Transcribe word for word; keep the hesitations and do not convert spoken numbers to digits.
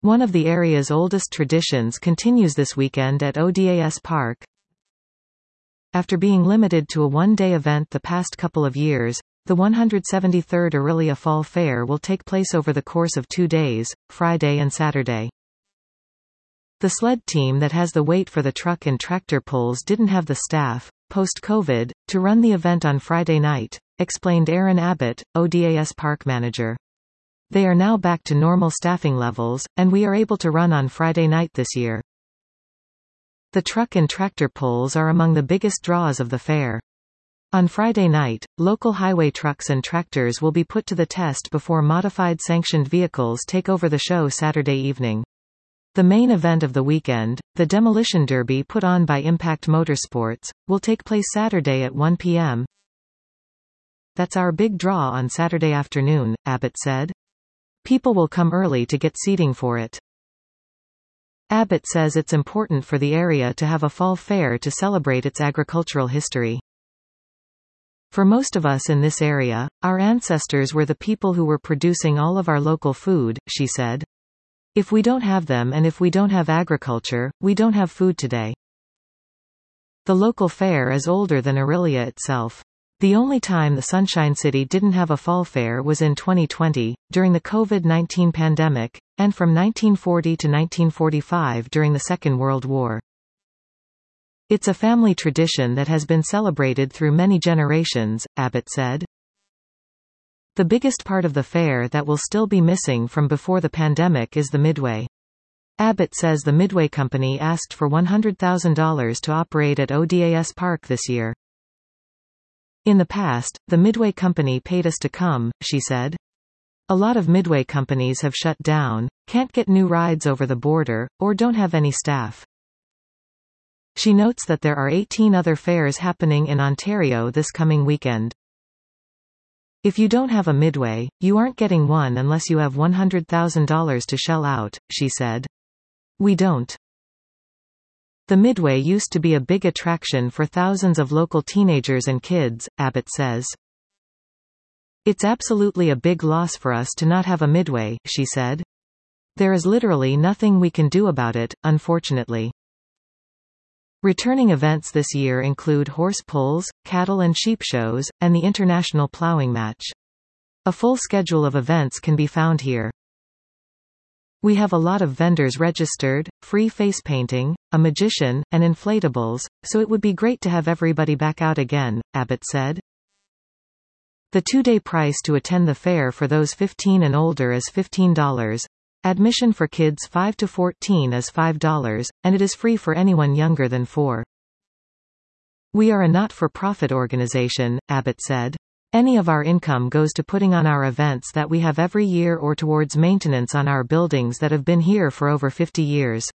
One of the area's oldest traditions continues this weekend at O D A S Park. After being limited to a one-day event the past couple of years, the one hundred seventy-third Orillia Fall Fair will take place over the course of two days, Friday and Saturday. The sled team that has the weight for the truck and tractor pulls didn't have the staff, post-COVID, to run the event on Friday night, explained Aaron Abbott, O D A S Park manager. They are now back to normal staffing levels, and we are able to run on Friday night this year. The truck and tractor pulls are among the biggest draws of the fair. On Friday night, local highway trucks and tractors will be put to the test before modified sanctioned vehicles take over the show Saturday evening. The main event of the weekend, the Demolition Derby put on by Impact Motorsports, will take place Saturday at one p m That's our big draw on Saturday afternoon, Abbott said. People will come early to get seating for it. Abbott says it's important for the area to have a fall fair to celebrate its agricultural history. For most of us in this area, our ancestors were the people who were producing all of our local food, she said. If we don't have them and if we don't have agriculture, we don't have food today. The local fair is older than Orillia itself. The only time the Sunshine City didn't have a fall fair was in twenty twenty, during the COVID nineteen pandemic, and from nineteen forty to nineteen forty-five during the Second World War. It's a family tradition that has been celebrated through many generations, Abbott said. The biggest part of the fair that will still be missing from before the pandemic is the Midway. Abbott says the Midway Company asked for one hundred thousand dollars to operate at O D A S Park this year. In the past, the Midway Company paid us to come, she said. A lot of Midway companies have shut down, can't get new rides over the border, or don't have any staff. She notes that there are eighteen other fairs happening in Ontario this coming weekend. If you don't have a Midway, you aren't getting one unless you have one hundred thousand dollars to shell out, she said. We don't. The Midway used to be a big attraction for thousands of local teenagers and kids, Abbott says. It's absolutely a big loss for us to not have a Midway, she said. There is literally nothing we can do about it, unfortunately. Returning events this year include horse pulls, cattle and sheep shows, and the International Plowing Match. A full schedule of events can be found here. We have a lot of vendors registered, free face painting, a magician, and inflatables, so it would be great to have everybody back out again, Abbott said. The two-day price to attend the fair for those fifteen and older is fifteen dollars. Admission for kids five to fourteen is five dollars, and it is free for anyone younger than four. We are a not-for-profit organization, Abbott said. Any of our income goes to putting on our events that we have every year or towards maintenance on our buildings that have been here for over fifty years.